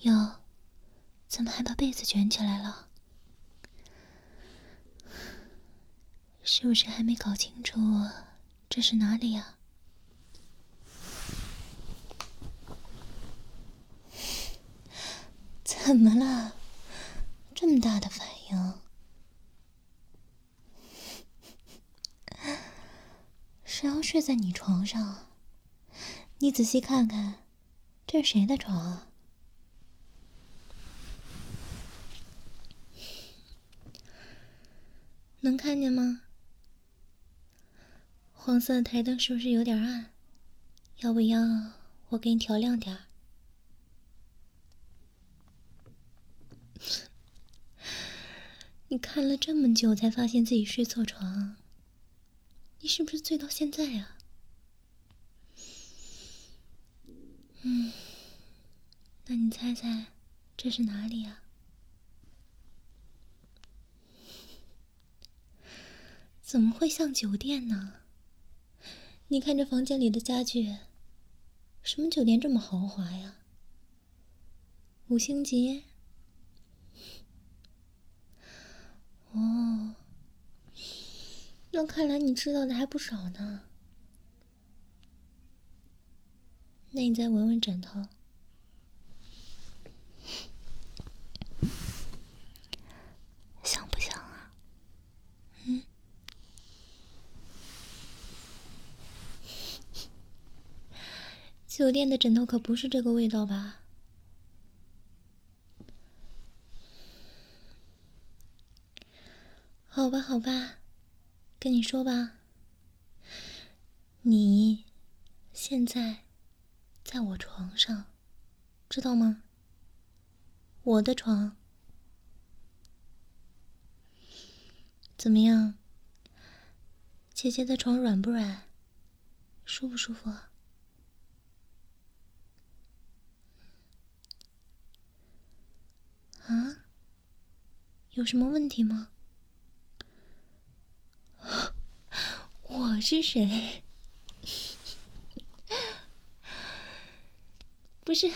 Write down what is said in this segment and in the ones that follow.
哟，怎么还把被子卷起来了？是不是还没搞清楚这是哪里呀？怎么了？这么大的反应？谁要睡在你床上？你仔细看看，这是谁的床啊？能看见吗？黄色的台灯是不是有点暗？要不要我给你调亮点儿？你看了这么久才发现自己睡错床，你是不是醉到现在啊？那你猜猜这是哪里啊？怎么会像酒店呢？你看这房间里的家具，什么酒店这么豪华呀？5星级？哦，那看来你知道的还不少呢。那你再闻闻枕头，香不香啊？酒店的枕头可不是这个味道吧？好吧，好吧，跟你说吧，你现在在我床上，知道吗？我的床。怎么样？姐姐的床软不软？舒不舒服啊？啊？有什么问题吗？我是谁？不是，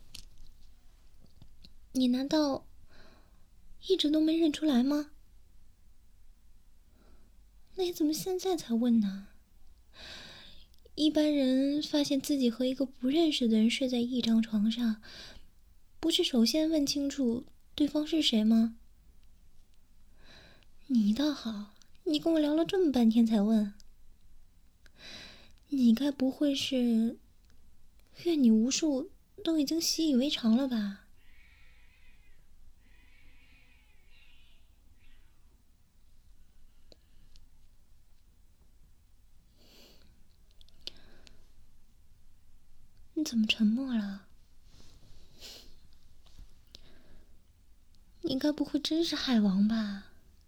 你难道一直都没认出来吗？那你怎么现在才问呢？一般人发现自己和一个不认识的人睡在一张床上，不是首先问清楚对方是谁吗？你倒好，你跟我聊了这么半天才问。你该不会是阅你无数都已经习以为常了吧？你怎么沉默了？你该不会真是海王吧？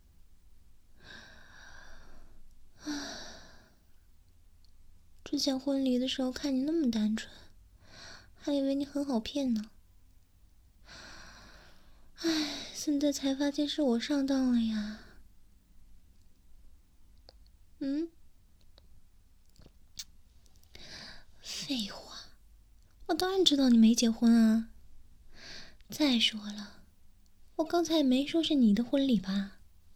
之前婚礼的时候看你那么单纯，还以为你很好骗呢。唉，现在才发现是我上当了呀。废话，我当然知道你没结婚啊。再说了，我刚才也没说是你的婚礼吧？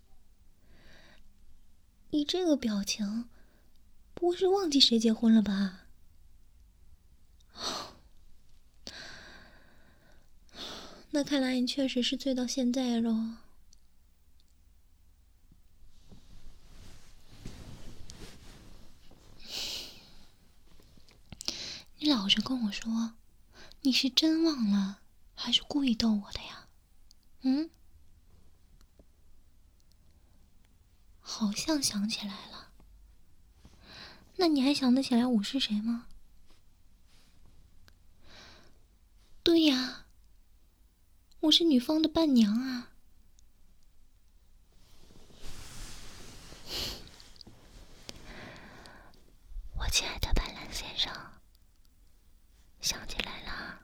你这个表情，不会是忘记谁结婚了吧？那看来你确实是醉到现在咯。你老实跟我说，你是真忘了，还是故意逗我的呀？好像想起来了。那你还想得起来我是谁吗？对呀，我是女方的伴娘啊。我亲爱的白兰先生，想起来了。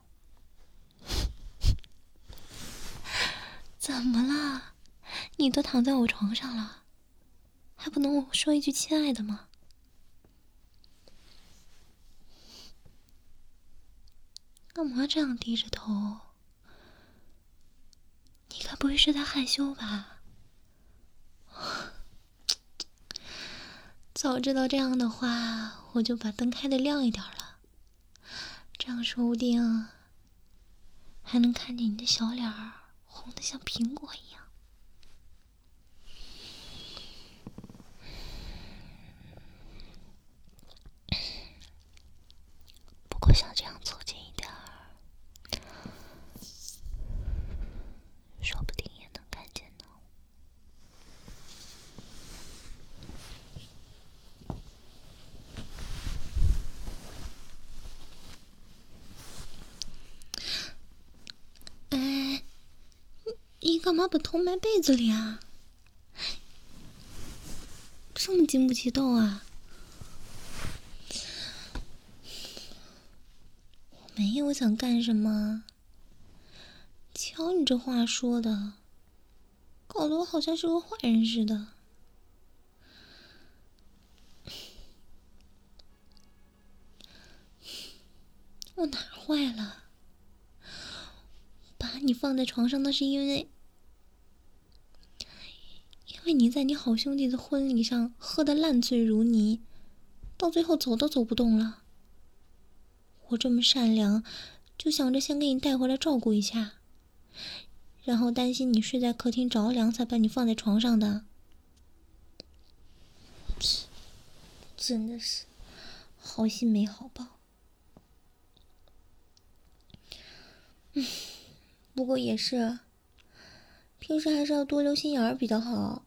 怎么了？你都躺在我床上了，还不能说一句亲爱的吗？干嘛这样低着头？ 不会是在害羞吧？早知道这样的话，我就把灯开得亮一点了，这样说不定还能看见你的小脸儿红得像苹果一样。不过想这样凑近一点儿，说不定也能看见呢。哎，你干嘛把头埋被子里啊？这么经不起逗啊？我没有想干什么。瞧你这话说的，搞得我好像是个坏人似的。我哪坏了？把你放在床上，那是因为你在你好兄弟的婚礼上喝得烂醉如泥，到最后走都走不动了。我这么善良，就想着先给你带回来照顾一下，然后担心你睡在客厅着凉，才把你放在床上的。真的是好心没好报。不过也是，平时还是要多留心眼儿比较好。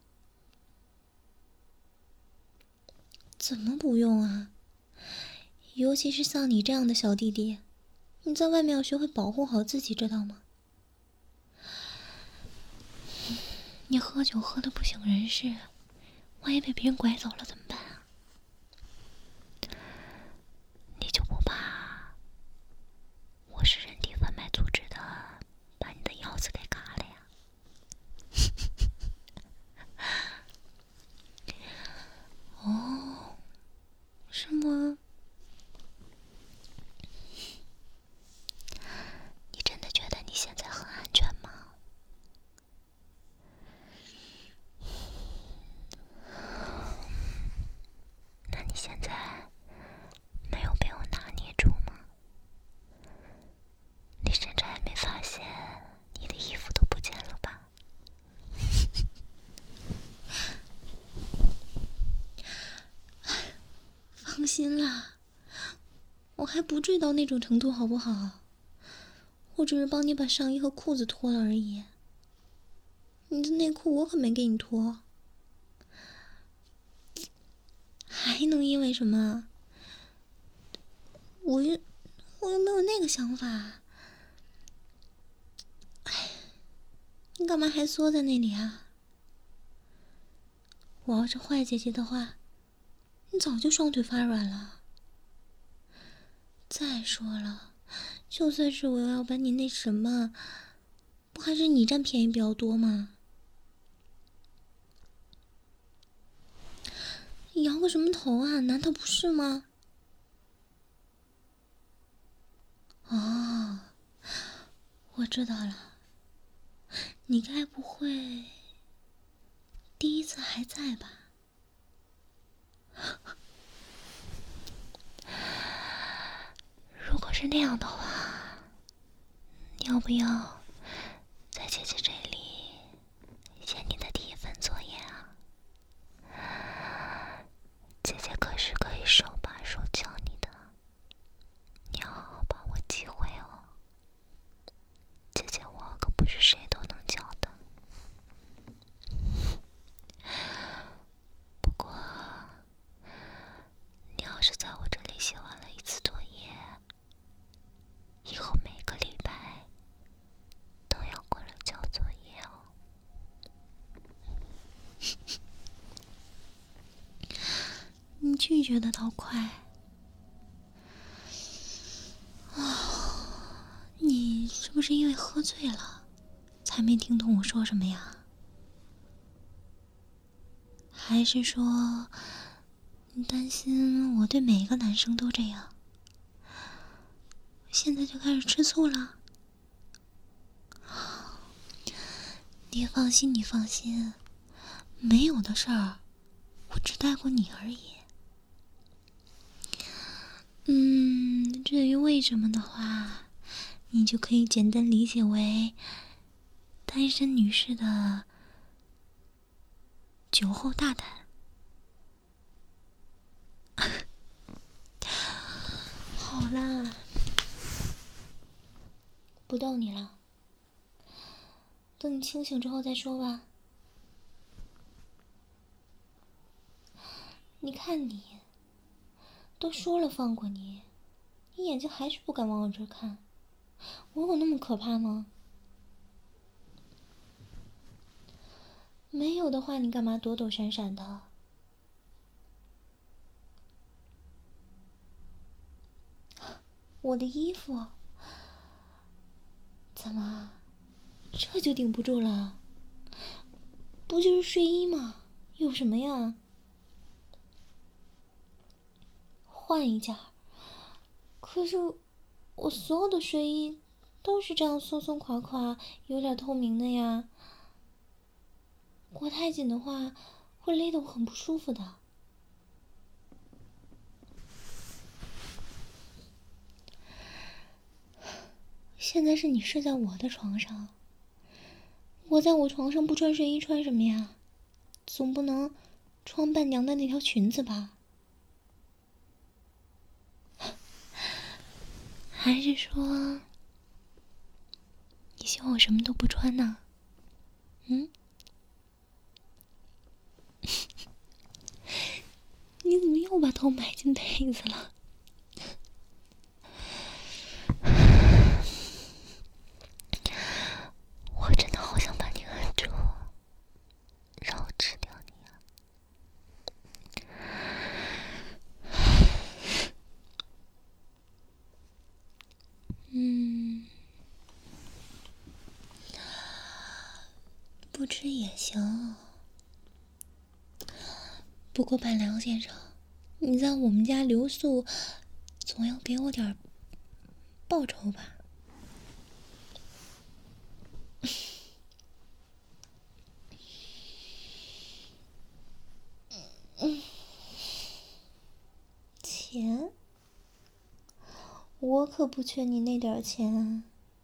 怎么不用啊？尤其是像你这样的小弟弟，你在外面要学会保护好自己，知道吗？你喝酒喝得不省人事，万一被别人拐走了怎么办啊？你就不怕我是人体贩卖组织的，把你的腰子给嘎了呀？哦，是吗？你真的觉得你现在很安全吗？那你现在没有被我拿捏住吗？你甚至还没发现你的衣服都不见了吧？放心啦，我还不至于到那种程度，好不好？我只是帮你把上衣和裤子脱了而已。你的内裤我可没给你脱。还能因为什么？我又没有那个想法。哎，你干嘛还缩在那里啊？我要是坏姐姐的话，你早就双腿发软了。再说了，就算是我要把你那什么，不还是你占便宜比较多吗？你摇个什么头啊？难道不是吗？哦，我知道了，你该不会第一次还在吧？如果是那样的话，你要不要在姐姐这里写你的第一份作业啊？姐姐可是可以手把手教你的，你要好好把握机会哦。姐姐我可不是谁都能教的。不过你要是在我这里写完了一次作业，以后每个礼拜都要过来交作业哦。你拒绝的倒快。你是不是因为喝醉了才没听懂我说什么呀？还是说你担心我对每一个男生都这样，现在就开始吃醋了？ 你放心，你放心，没有的事儿，我只带过你而已。至于为什么的话，你就可以简单理解为单身女士的酒后大胆。好啦，不逗你了，等你清醒之后再说吧。你看你，都说了放过你，你眼睛还是不敢往我这儿看，我有那么可怕吗？没有的话，你干嘛躲躲闪闪的？我的衣服，怎么，这就顶不住了？不就是睡衣吗？有什么呀？换一件。可是我所有的睡衣都是这样松松垮垮，有点透明的呀。裹太紧的话，会勒得我很不舒服的。现在是你睡在我的床上，我在我床上不穿睡衣穿什么呀？总不能穿伴娘的那条裙子吧？还是说你希望我什么都不穿呢？你怎么又把头埋进被子了？我真的好想把你按住，让我吃掉你啊！不吃也行。不过板梁先生，你在我们家留宿，总要给我点报酬吧？钱？我可不缺你那点钱啊。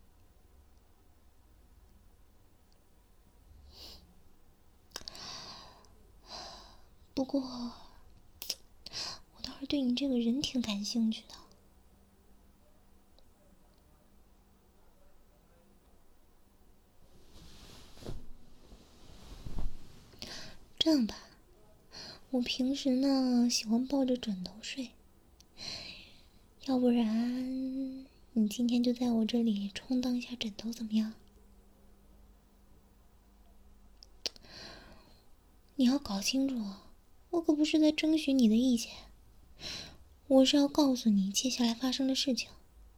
不过，我倒是对你这个人挺感兴趣的。这样吧，我平时呢喜欢抱着枕头睡，要不然你今天就在我这里充当一下枕头怎么样？你要搞清楚，我可不是在征询你的意见，我是要告诉你接下来发生的事情。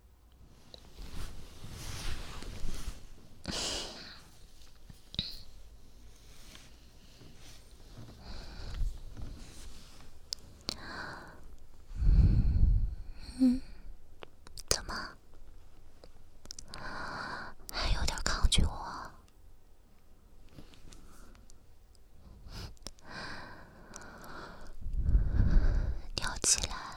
怎么？还有点抗拒我？你要起来？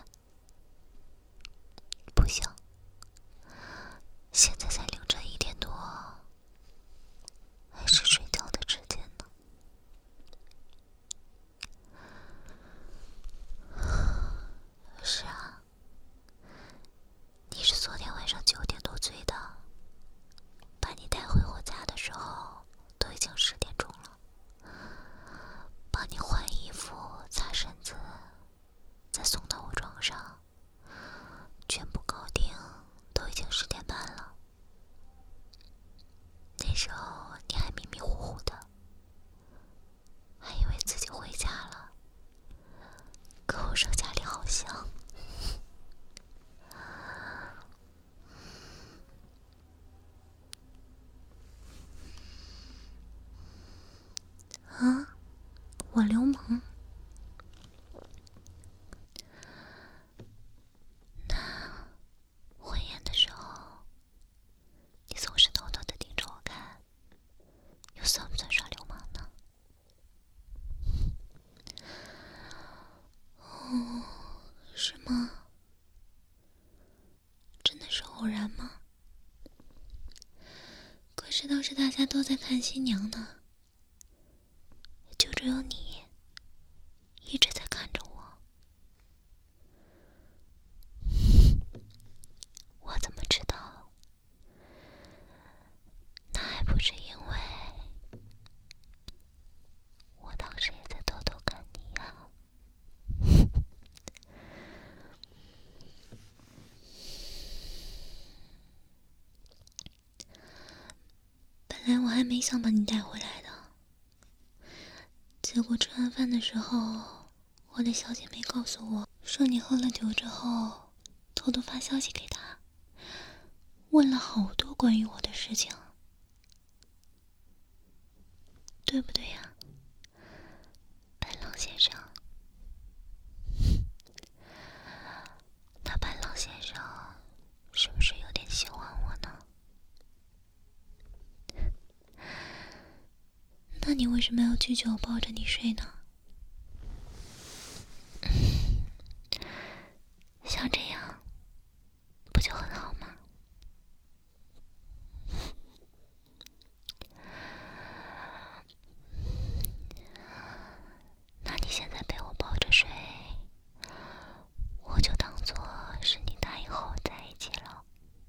不行，现在才凌晨1点多，还是睡觉的时间呢。是啊，你是昨天晚上9点多醉的，把你带回我家的时候都已经10点钟了，帮你换衣服、擦身子，再送到我床上，全部搞定，都已经10点半了。那时候你还迷迷糊糊的，还以为自己回家了，可我说家里好香。啊，我流氓？那婚宴的时候，你总是偷偷的盯着我看，又算不算吗？真的是偶然吗？可是当时大家都在看新娘呢，就只有你一直在看着我。我怎么知道？那还不是因为我当时也在偷偷看你呀。本来我还没想把你带回来的，结果吃完饭的时候，我的小姐妹告诉我说你喝了酒之后偷偷发消息给她，问了好多关于我的事情，对不对呀，白狼先生？那白狼先生是不是有点喜欢我呢？那你为什么要拒绝我抱着你睡呢？像这样不就很好吗？那你现在被我抱着睡，我就当作是你答应和我在一起了。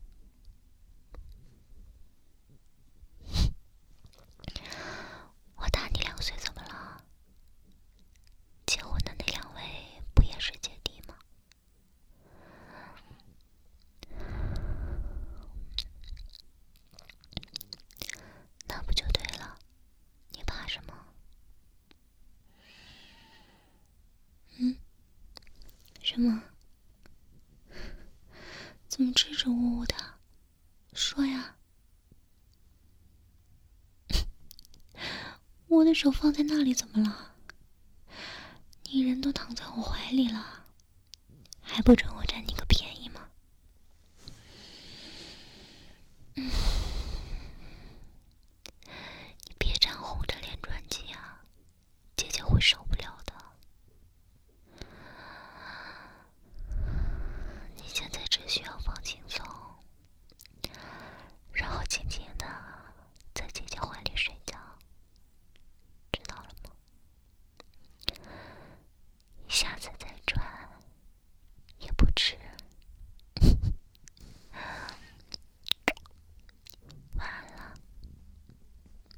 我大你2岁怎么了？结婚的那2位不也是姐弟吗？那不就对了，你怕什么？什么？怎么支支吾吾的？说呀！我的手放在那里怎么了？你人都躺在我怀里了，还不准我沾